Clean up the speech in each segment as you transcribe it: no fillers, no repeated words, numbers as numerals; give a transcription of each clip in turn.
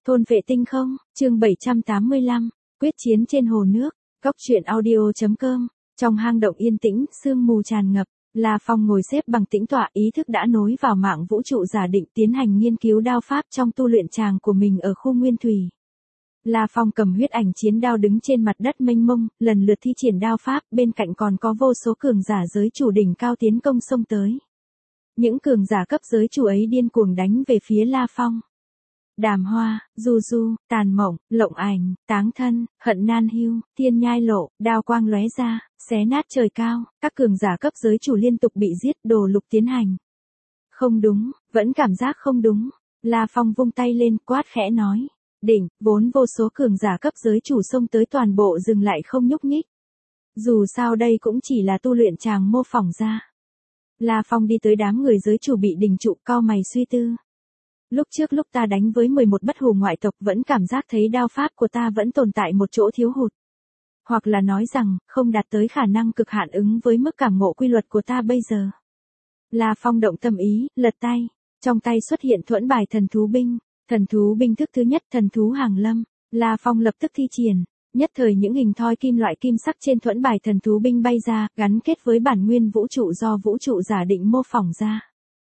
Thôn vệ tinh không, chương 785, quyết chiến trên hồ nước, góc truyện audio.com, trong hang động yên tĩnh, sương mù tràn ngập, La Phong ngồi xếp bằng tĩnh tọa, ý thức đã nối vào mạng vũ trụ giả định tiến hành nghiên cứu đao pháp trong tu luyện tràng của mình ở khu nguyên thủy. La Phong cầm huyết ảnh chiến đao đứng trên mặt đất mênh mông, lần lượt thi triển đao pháp, bên cạnh còn có vô số cường giả giới chủ đỉnh cao tiến công xông tới. Những cường giả cấp giới chủ ấy điên cuồng đánh về phía La Phong. Đàm Hoa, Du Du, Tàn Mộng, Lộng Ảnh, Táng Thân, Hận Nan Hưu, Thiên Nhai Lộ, đao quang lóe ra, xé nát trời cao, các cường giả cấp giới chủ liên tục bị giết, đồ lục tiến hành. Không đúng, vẫn cảm giác không đúng. La Phong vung tay lên, quát khẽ nói. Đỉnh, vốn vô số cường giả cấp giới chủ xông tới toàn bộ dừng lại không nhúc nhích. Dù sao đây cũng chỉ là tu luyện tràng mô phỏng ra. La Phong đi tới đám người giới chủ bị đình trụ, cau mày suy tư. Lúc trước lúc ta đánh với 11 bất hủ ngoại tộc vẫn cảm giác thấy đao pháp của ta vẫn tồn tại một chỗ thiếu hụt. Hoặc là nói rằng, không đạt tới khả năng cực hạn ứng với mức cảm ngộ quy luật của ta bây giờ. La Phong động tâm ý, lật tay. Trong tay xuất hiện thuẫn bài thần thú binh. Thần thú binh thức thứ nhất, thần thú hàng lâm. La Phong lập tức thi triển. Nhất thời những hình thoi kim loại kim sắc trên thuẫn bài thần thú binh bay ra, gắn kết với bản nguyên vũ trụ do vũ trụ giả định mô phỏng ra.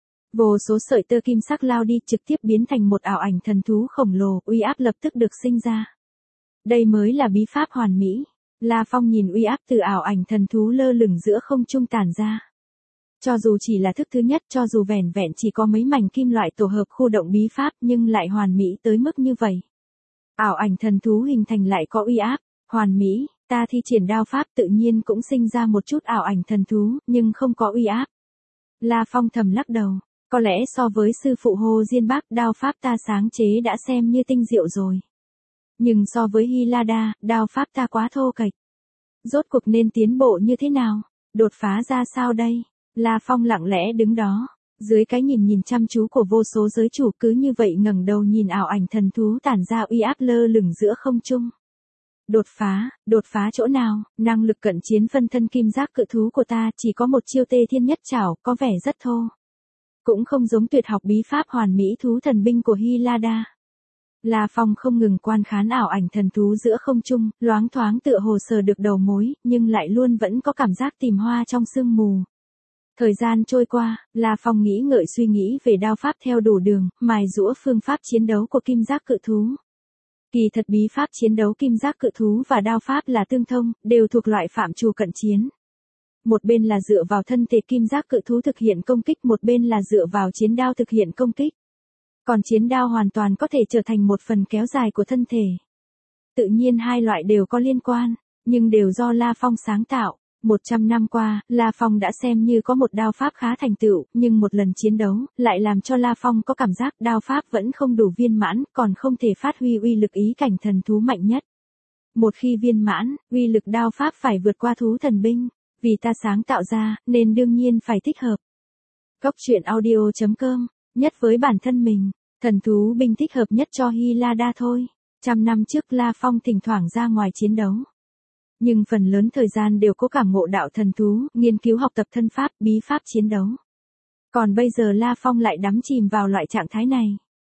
Vô số sợi tơ kim sắc lao đi, trực tiếp biến thành một ảo ảnh thần thú khổng lồ, uy áp lập tức được sinh ra. Đây mới là bí pháp hoàn mỹ. La Phong nhìn uy áp từ ảo ảnh thần thú lơ lửng giữa không trung tản ra. Cho dù chỉ là thức thứ nhất, cho dù vẻn vẹn chỉ có mấy mảnh kim loại tổ hợp khu động bí pháp nhưng lại hoàn mỹ tới mức như vậy. Ảo ảnh thần thú hình thành lại có uy áp, hoàn mỹ, ta thi triển đao pháp tự nhiên cũng sinh ra một chút ảo ảnh thần thú, nhưng không có uy áp. La Phong thầm lắc đầu, có lẽ so với sư phụ Hồ Diên Bác, đao pháp ta sáng chế đã xem như tinh diệu rồi. Nhưng so với Hylada, đao pháp ta quá thô kệch. Rốt cuộc nên tiến bộ như thế nào? Đột phá ra sao đây? La Phong lặng lẽ đứng đó, dưới cái nhìn chăm chú của vô số giới chủ, cứ như vậy ngẩng đầu nhìn ảo ảnh thần thú tản ra uy áp lơ lửng giữa không trung. Đột phá chỗ nào? Năng lực cận chiến phân thân kim giác cự thú của ta chỉ có một chiêu tê thiên nhất trảo, có vẻ rất thô. Cũng không giống tuyệt học bí pháp hoàn mỹ thú thần binh của Hylada. La Phong không ngừng quan khán ảo ảnh thần thú giữa không trung, loáng thoáng tựa hồ sờ được đầu mối, nhưng lại luôn vẫn có cảm giác tìm hoa trong sương mù. Thời gian trôi qua, La Phong nghĩ ngợi suy nghĩ về đao pháp theo đủ đường, mài giũa phương pháp chiến đấu của kim giác cự thú. Kỳ thật bí pháp chiến đấu kim giác cự thú và đao pháp là tương thông, đều thuộc loại phạm trù cận chiến. Một bên là dựa vào thân thể kim giác cự thú thực hiện công kích, một bên là dựa vào chiến đao thực hiện công kích. Còn chiến đao hoàn toàn có thể trở thành một phần kéo dài của thân thể. Tự nhiên hai loại đều có liên quan, nhưng đều do La Phong sáng tạo. 100 năm qua, La Phong đã xem như có một đao pháp khá thành tựu, nhưng một lần chiến đấu, lại làm cho La Phong có cảm giác đao pháp vẫn không đủ viên mãn, còn không thể phát huy uy lực ý cảnh thần thú mạnh nhất. Một khi viên mãn, uy lực đao pháp phải vượt qua thú thần binh, vì ta sáng tạo ra, nên đương nhiên phải thích hợp. Góc truyện audio.com, nhất với bản thân mình, thần thú binh thích hợp nhất cho Hylada thôi. 100 năm trước La Phong thỉnh thoảng ra ngoài chiến đấu. Nhưng phần lớn thời gian đều có cảm ngộ đạo thần thú, nghiên cứu học tập thân pháp, bí pháp chiến đấu. Còn bây giờ La Phong lại đắm chìm vào loại trạng thái này.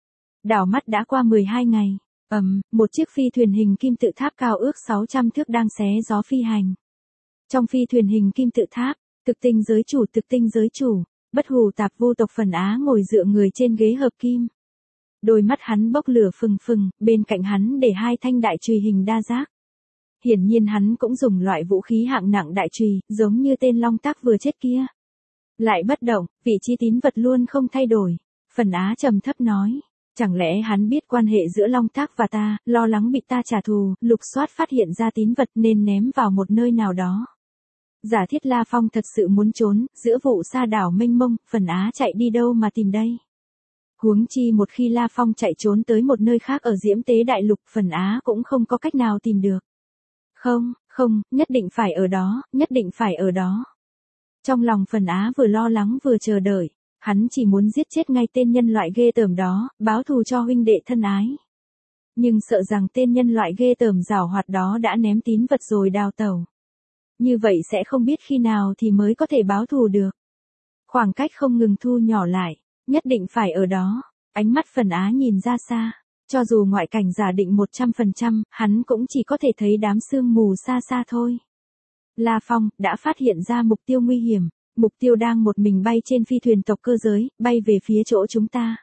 Đảo mắt đã qua 12 ngày. Một chiếc phi thuyền hình kim tự tháp cao ước 600 thước đang xé gió phi hành. Trong phi thuyền hình kim tự tháp, thực tinh giới chủ, bất hủ tạp vu tộc Phần Á ngồi dựa người trên ghế hợp kim. Đôi mắt hắn bốc lửa phừng phừng, bên cạnh hắn để hai thanh đại chùy hình đa giác. Hiển nhiên hắn cũng dùng loại vũ khí hạng nặng đại chùy, giống như tên Long Tác vừa chết kia. Lại bất động, vị trí tín vật luôn không thay đổi. Phần Á trầm thấp nói, chẳng lẽ hắn biết quan hệ giữa Long Tác và ta, lo lắng bị ta trả thù, lục soát phát hiện ra tín vật nên ném vào một nơi nào đó. Giả thiết La Phong thật sự muốn trốn, giữa vụ sa đảo mênh mông, Phần Á chạy đi đâu mà tìm đây? Huống chi một khi La Phong chạy trốn tới một nơi khác ở Diễm Tế Đại Lục, Phần Á cũng không có cách nào tìm được. Không, nhất định phải ở đó. Trong lòng Phần Á vừa lo lắng vừa chờ đợi, hắn chỉ muốn giết chết ngay tên nhân loại ghê tởm đó, báo thù cho huynh đệ thân ái. Nhưng sợ rằng tên nhân loại ghê tởm giảo hoạt đó đã ném tín vật rồi đào tẩu. Như vậy sẽ không biết khi nào thì mới có thể báo thù được. Khoảng cách không ngừng thu nhỏ lại, nhất định phải ở đó, ánh mắt Phần Á nhìn ra xa. Cho dù ngoại cảnh giả định 100%, hắn cũng chỉ có thể thấy đám sương mù xa xa thôi. La Phong đã phát hiện ra mục tiêu nguy hiểm, mục tiêu đang một mình bay trên phi thuyền tộc cơ giới, bay về phía chỗ chúng ta.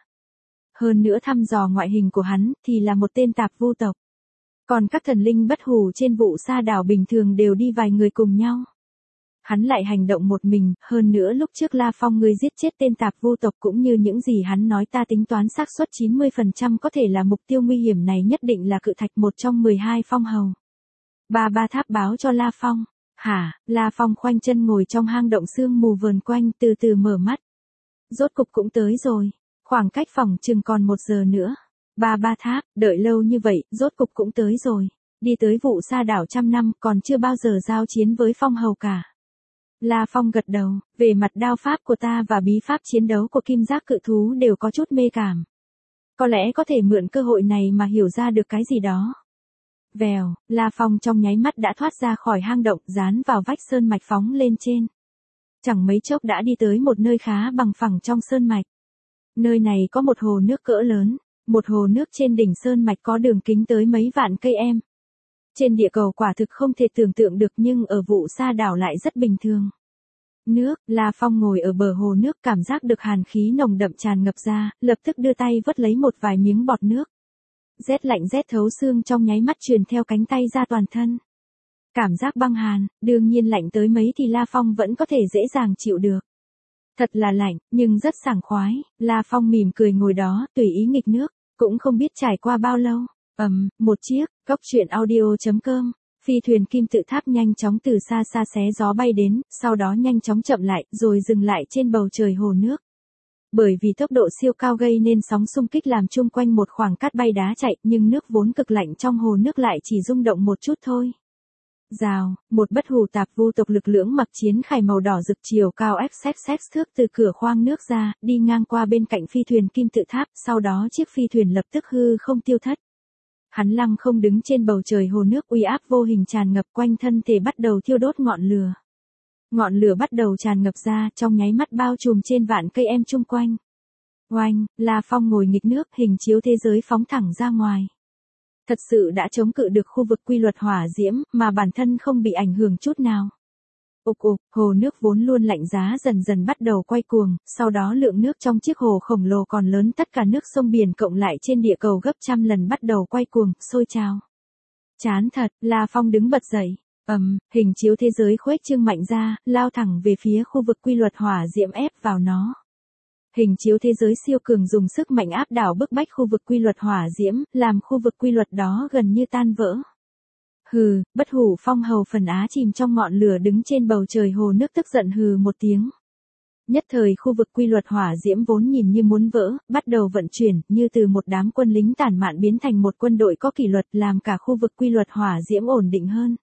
Hơn nữa thăm dò ngoại hình của hắn thì là một tên tạp vu tộc. Còn các thần linh bất hủ trên vụ sa đảo bình thường đều đi vài người cùng nhau. Hắn lại hành động một mình, hơn nữa lúc trước La Phong ngươi giết chết tên tạp vu tộc cũng như những gì hắn nói, ta tính toán xác suất 90% có thể là mục tiêu nguy hiểm này nhất định là cự thạch, một trong 12 phong hầu. Ba tháp báo cho La Phong. Hả? La Phong khoanh chân ngồi trong hang động sương mù vờn quanh, từ từ mở mắt. Rốt cục cũng tới rồi. Khoảng cách phòng chừng còn 1 giờ nữa. Ba tháp, đợi lâu như vậy, rốt cục cũng tới rồi. Đi tới vụ sa đảo 100 năm, còn chưa bao giờ giao chiến với phong hầu cả. La Phong gật đầu, về mặt đao pháp của ta và bí pháp chiến đấu của kim giác cự thú đều có chút mê cảm. Có lẽ có thể mượn cơ hội này mà hiểu ra được cái gì đó. Vèo, La Phong trong nháy mắt đã thoát ra khỏi hang động, dán vào vách sơn mạch phóng lên trên. Chẳng mấy chốc đã đi tới một nơi khá bằng phẳng trong sơn mạch. Nơi này có một hồ nước cỡ lớn, một hồ nước trên đỉnh sơn mạch có đường kính tới mấy vạn cây em. Trên địa cầu quả thực không thể tưởng tượng được, nhưng ở vụ sa đảo lại rất bình thường. Nước, La Phong ngồi ở bờ hồ nước, cảm giác được hàn khí nồng đậm tràn ngập ra, lập tức đưa tay vớt lấy một vài miếng bọt nước. Rét lạnh rét thấu xương trong nháy mắt truyền theo cánh tay ra toàn thân. Cảm giác băng hàn, đương nhiên lạnh tới mấy thì La Phong vẫn có thể dễ dàng chịu được. Thật là lạnh, nhưng rất sảng khoái. La Phong mỉm cười ngồi đó, tùy ý nghịch nước, cũng không biết trải qua bao lâu. Một chiếc, cốc truyện audio.com. Phi thuyền kim tự tháp nhanh chóng từ xa xa xé gió bay đến, sau đó nhanh chóng chậm lại, rồi dừng lại trên bầu trời hồ nước. Bởi vì tốc độ siêu cao gây nên sóng xung kích làm chung quanh một khoảng cát bay đá chạy, nhưng nước vốn cực lạnh trong hồ nước lại chỉ rung động một chút thôi. Rào, một bất hủ tạp vu tộc lực lưỡng mặc chiến khải màu đỏ rực chiều cao xx thước từ cửa khoang nước ra, đi ngang qua bên cạnh phi thuyền kim tự tháp, sau đó chiếc phi thuyền lập tức hư không tiêu thất. Hắn lăng không đứng trên bầu trời hồ nước, uy áp vô hình tràn ngập quanh thân thể, bắt đầu thiêu đốt ngọn lửa. Ngọn lửa bắt đầu tràn ngập ra, trong nháy mắt bao trùm trên vạn cây em chung quanh. Oanh, La Phong ngồi nghịch nước, hình chiếu thế giới phóng thẳng ra ngoài. Thật sự đã chống cự được khu vực quy luật hỏa diễm, mà bản thân không bị ảnh hưởng chút nào. Ục, hồ nước vốn luôn lạnh giá dần dần bắt đầu quay cuồng, sau đó lượng nước trong chiếc hồ khổng lồ còn lớn tất cả nước sông biển cộng lại trên địa cầu gấp trăm lần bắt đầu quay cuồng, sôi trào. Chán thật, La Phong đứng bật dậy. Hình chiếu thế giới khuếch trương mạnh ra, lao thẳng về phía khu vực quy luật hỏa diễm, ép vào nó. Hình chiếu thế giới siêu cường dùng sức mạnh áp đảo bức bách khu vực quy luật hỏa diễm, làm khu vực quy luật đó gần như tan vỡ. Hừ, bất hủ phong hầu Phần Á chìm trong ngọn lửa đứng trên bầu trời hồ nước tức giận hừ một tiếng. Nhất thời khu vực quy luật hỏa diễm vốn nhìn như muốn vỡ, bắt đầu vận chuyển, như từ một đám quân lính tản mạn biến thành một quân đội có kỷ luật, làm cả khu vực quy luật hỏa diễm ổn định hơn.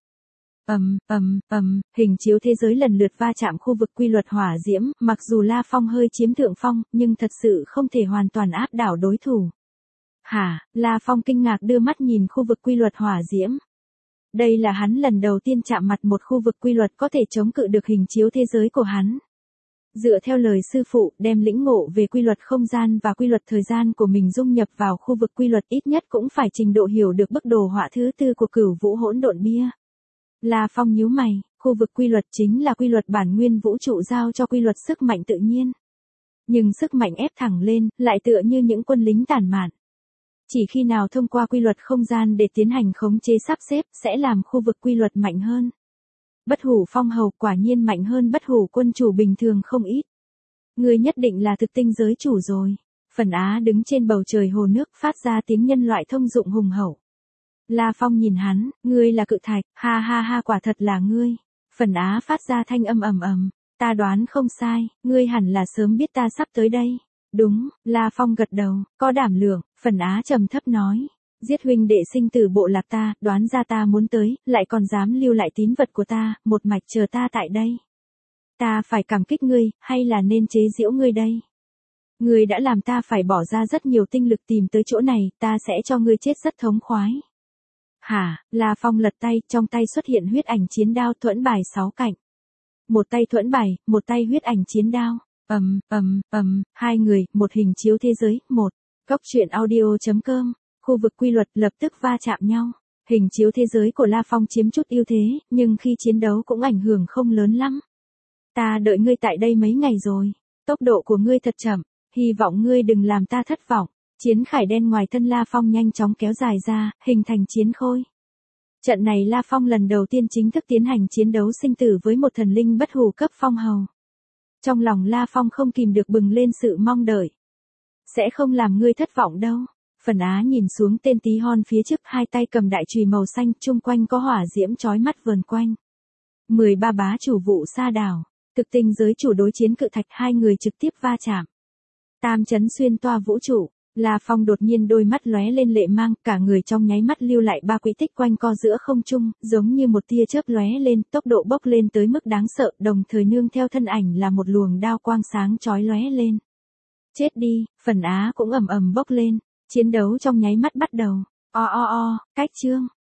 Hình chiếu thế giới lần lượt va chạm khu vực quy luật hỏa diễm, mặc dù La Phong hơi chiếm thượng phong, nhưng thật sự không thể hoàn toàn áp đảo đối thủ. Hả? La Phong kinh ngạc đưa mắt nhìn khu vực quy luật hỏa diễm. Đây là hắn lần đầu tiên chạm mặt một khu vực quy luật có thể chống cự được hình chiếu thế giới của hắn. Dựa theo lời sư phụ, đem lĩnh ngộ về quy luật không gian và quy luật thời gian của mình dung nhập vào khu vực quy luật, ít nhất cũng phải trình độ hiểu được bức đồ họa thứ 4 của Cửu Vũ Hỗn Độn Bia. La Phong nhíu mày, khu vực quy luật chính là quy luật bản nguyên vũ trụ giao cho quy luật sức mạnh tự nhiên. Nhưng sức mạnh ép thẳng lên, lại tựa như những quân lính tản mạn. Chỉ khi nào thông qua quy luật không gian để tiến hành khống chế sắp xếp, sẽ làm khu vực quy luật mạnh hơn. Bất hủ phong hầu quả nhiên mạnh hơn bất hủ quân chủ bình thường không ít. Ngươi nhất định là thực tinh giới chủ rồi. Phần Á đứng trên bầu trời hồ nước phát ra tiếng nhân loại thông dụng hùng hậu. La Phong nhìn hắn, ngươi là cự thạch, ha ha ha, quả thật là ngươi. Phần Á phát ra thanh âm ầm. Ta đoán không sai, ngươi hẳn là sớm biết ta sắp tới đây. Đúng, La Phong gật đầu, có đảm lượng. Phần Á trầm thấp nói. Giết huynh đệ sinh tử bộ lạc ta, đoán ra ta muốn tới, lại còn dám lưu lại tín vật của ta, một mạch chờ ta tại đây. Ta phải cảm kích ngươi, hay là nên chế giễu ngươi đây? Ngươi đã làm ta phải bỏ ra rất nhiều tinh lực tìm tới chỗ này, ta sẽ cho ngươi chết rất thống khoái. Hả? La Phong lật tay, trong tay xuất hiện huyết ảnh chiến đao thuẫn bài 6 cạnh. Một tay thuẫn bài, một tay huyết ảnh chiến đao. Hai người, một hình chiếu thế giới, một. Cốc truyện audio.com khu vực quy luật lập tức va chạm nhau. Hình chiếu thế giới của La Phong chiếm chút ưu thế, nhưng khi chiến đấu cũng ảnh hưởng không lớn lắm. Ta đợi ngươi tại đây mấy ngày rồi. Tốc độ của ngươi thật chậm, hy vọng ngươi đừng làm ta thất vọng. Chiến khải đen ngoài thân La Phong nhanh chóng kéo dài ra, hình thành chiến khôi. Trận này La Phong lần đầu tiên chính thức tiến hành chiến đấu sinh tử với một thần linh bất hủ cấp phong hầu. Trong lòng La Phong không kìm được bừng lên sự mong đợi. Sẽ không làm ngươi thất vọng đâu. Phần Á nhìn xuống tên tí hon phía trước, hai tay cầm đại chùy màu xanh, chung quanh có hỏa diễm chói mắt vờn quanh. 13 bá chủ vụ sa đảo, thực tinh giới chủ đối chiến cự thạch, hai người trực tiếp va chạm. Tam chấn xuyên toa vũ trụ, La Phong đột nhiên đôi mắt lóe lên lệ mang, cả người trong nháy mắt lưu lại ba quỹ tích quanh co giữa không trung, giống như một tia chớp lóe lên, tốc độ bốc lên tới mức đáng sợ, đồng thời nương theo thân ảnh là một luồng đao quang sáng chói lóe lên. Chết đi, Phần Á cũng ầm ầm bốc lên, chiến đấu trong nháy mắt bắt đầu. Cách chương